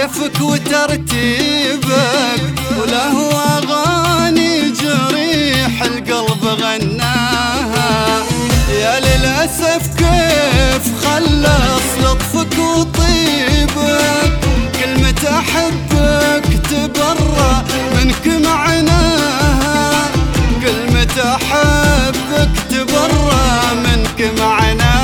كيفك وترتيبك، وله أغاني جريح القلب غناها. يا للأسف كيف خلص لطفك وطيبك، كلمة أحبك تبرى منك معناها، كلمة أحبك تبرى منك معناها.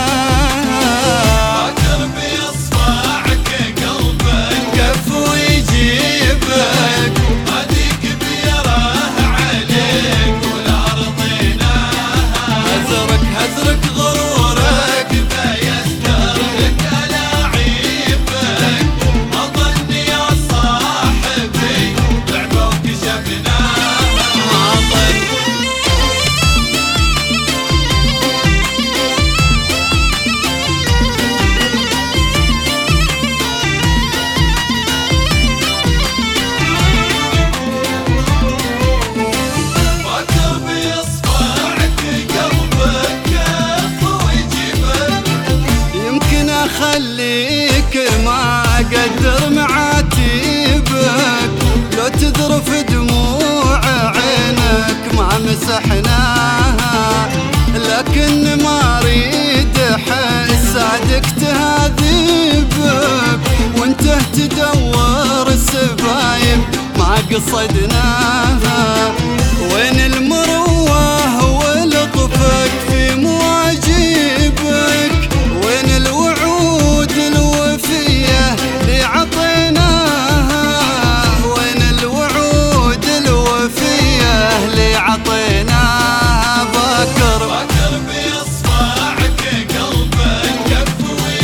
خليك ما قدر معاتبك، لو تذرف دموع عينك ما مسحناها، لكن ما اريد احس صادق تهذبك، وانت تدور السبايب ما قصدناها. وين المروه ولطفك في مواجبك، وين الوعود الوفية اللي عطيناها، وين الوعود الوفية اللي عطيناها. باكر بإصبعك قلبك كف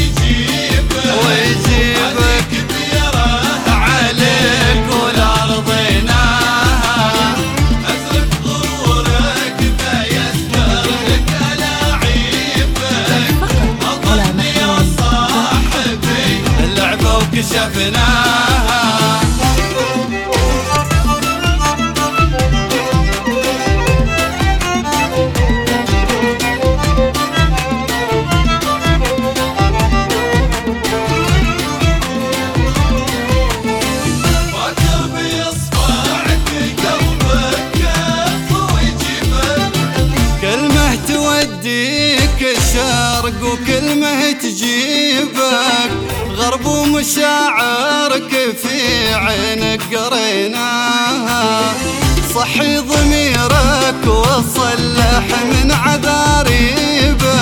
ويجيبك كبيرة عليك ولا رضيناها، أزرق غرورك بيسترك ألاعيبك، أظني يا صاحبي اللعبة وكشفناها. توديك الشرق وكلمة تجيبك غرب، ومشاعرك في عينك قريناها. صحي ضميرك وصلح من عذاريبك،